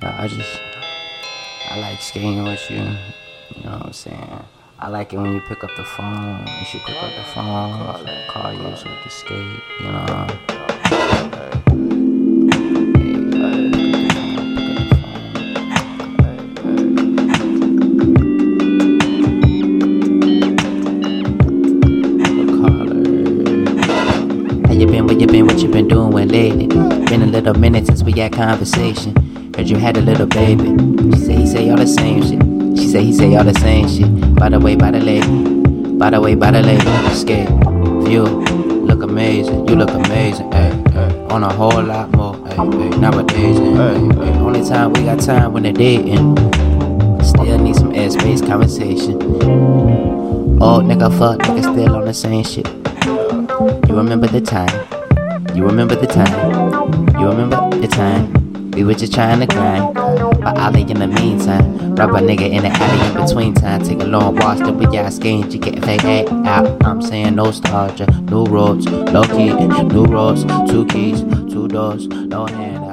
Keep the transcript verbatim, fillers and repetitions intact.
I just, I like skating with you. You know what I'm saying? I like it when you pick up the phone. You should pick up the phone, call you so we can skate. You know. You been, where you been, what you been doing lately? Been a little minute since we had conversation. Heard you had a little baby. She say he say all the same shit. She say he say all the same shit. By the way, by the lady. By the way, by the lady. Skate. You look amazing. You look amazing. Ay, ay. On a whole lot more. Ay, ay. Nowadays. Ay, ay, ay. Only time we got time when they're dating. Still need some airspace conversation. Old nigga fuck nigga still on the same shit. You remember the time, you remember the time, you remember the time, we were just trying to grind, but Ollie in the meantime, rub a nigga in the alley in between time, take a long walk, then we got skating, you get fade out, I'm saying nostalgia, new roads, low key, new roads, two keys, two doors, no hand out.